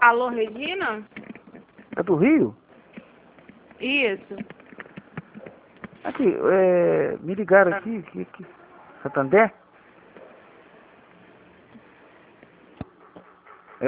Alô, Regina? É do Rio? Isso. Aqui, me ligaram aqui, Santander?